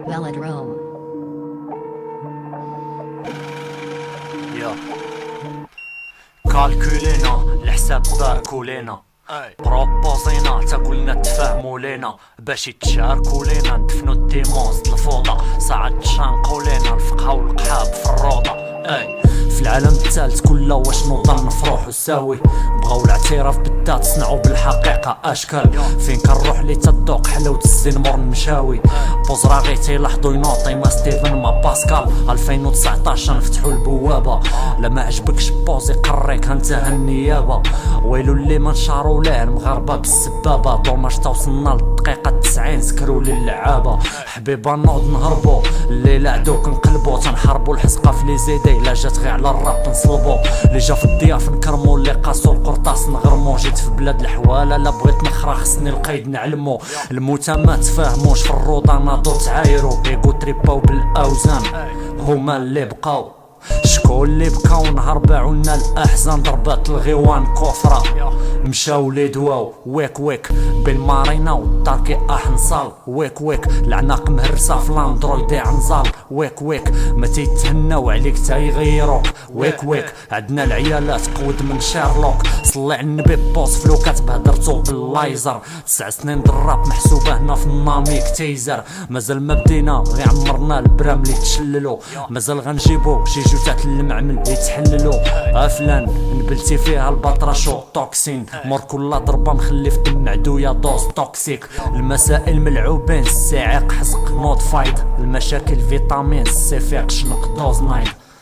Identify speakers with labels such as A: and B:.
A: Velodrome.
B: يا كالكولينا الحساب باكولينا بروبوزينا تاكلنا تفاهموا لينا باش يتشاركوا لينا ندفنوا الديمونز الفوضى ساعات تشانقوا لينا الفقهاء والقحاب في الروضه. في العالم الثالث كله واش نوضل نفروح وساوي بغاو الاعتراف بالذات صنعوا بالحقيقه اشكال فين كنروح لي تدوق حلاوه الزين مور المشاوي بوزرا غي تيلاحظوا ينوطي ما ستيفن ما باسكال 2019 نفتحوا البوابه لا ما عجبكش بوزي قريك انت النيابه ويلو اللي ما نشاروا ليه المغاربه بالسبابه دوماج توصلنا للدقيقه 90 سكروا لي اللعابه حبيبه نوض نهربوا الليله عدوك نقلبوا تنحاربوا الحسقه في لي زيدي لا جات غير على الراب نصلبو اللي جا في الضياف نكرمو اللي قاسو القرطاس نغرمو جيت في بلاد الحواله لا بغيت نخرا خصني القيد نعلمو الموتى ما تفاهموش في الروضه ناضو تعايرو ايغو تريباو بالاوزان هما اللي بقاو شكون اللي بقاو نهار باعونا الاحزان ضربات الغيوان كفره مشاو لي دواو ويك ويك بالمارينا والداركي نصال ويك ويك العناق مهرسه في الاندرويد عنزال ويك ويك ما تيتهناو عليك تيغيروك ويك ويك عندنا العيالات قود من شارلوك صلي على النبي بوس فلوكات بهدرتو باللايزر 9 سنين دراب محسوبه هنا في الناميك تيزر مازال ما بدينا غير عمرنا البرام اللي تشللو مازال غنجيبو شي جوتات المعمل يتحللو غفلان نبلتي فيها البطراشو توكسين مور كل ضربه مخلي في دم عدويا دوز توكسيك المسائل ملعوبين الساعق حزق نوت فايد المشاكل فيتامين السيفيق شنق دوز نايد